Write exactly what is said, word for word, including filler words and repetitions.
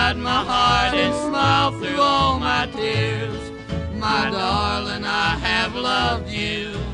inside my heart and smile through all my tears. My darling, I have loved you